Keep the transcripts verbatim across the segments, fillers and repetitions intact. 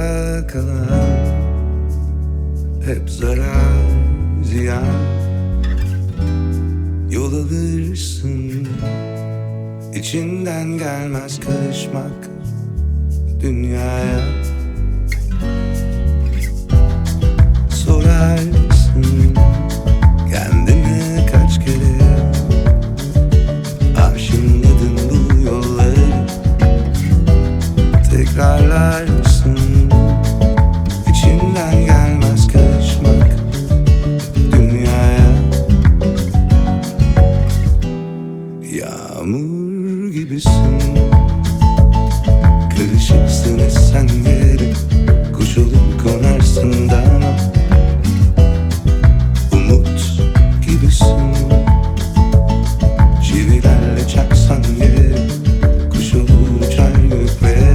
Arada kalan hep zarar ziyan. Yol alırsın, içinden gelmez karışmak dünyaya. Sorarsın kendine kaç kere arşınladın bu yolları. Tekrarlarsın, içinden gelmez karışmak dünyaya. Yağmur gibisin, karışıksın esen yere. Kuş olup konarsın dama. Umut gibisin, çivilerle çaksan yere. Kuş olur uçar göklere.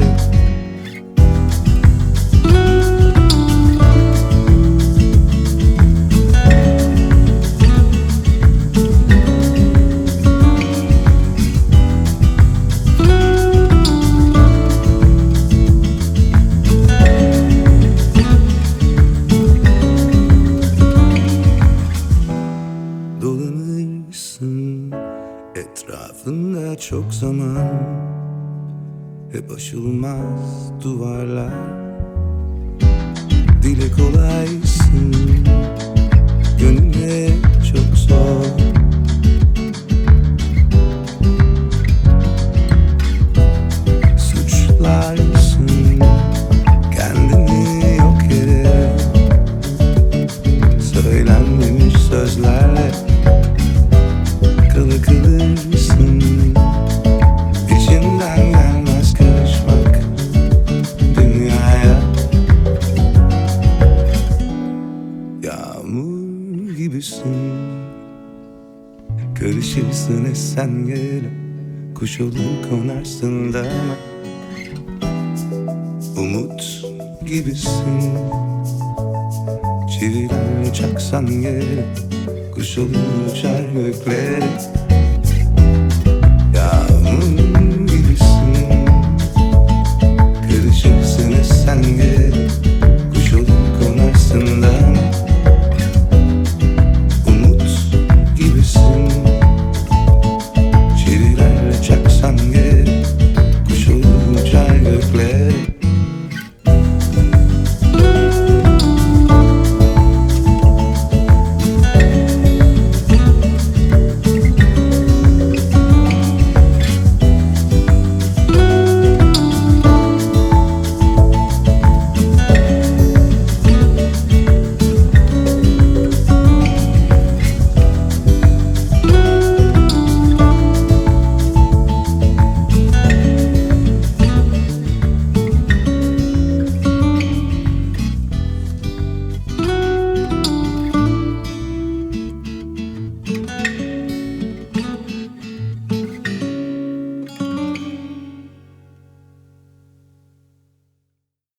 Dolanırsın etrafında çok zaman, hep aşılmaz duvarlar. Dile kolaysın, gönüle çok zor. Suçlarsın kendini yok yere, söylenmemiş sözlerle kalı kalırsın. İçinden gelmez karışmak dünyaya. Yağmur gibisin, karışırsın esen yere. Kuş olur konarsın dama. Umut gibisin, çivilerle çaksan yere. Kuş olur uçar göklere. Yağmur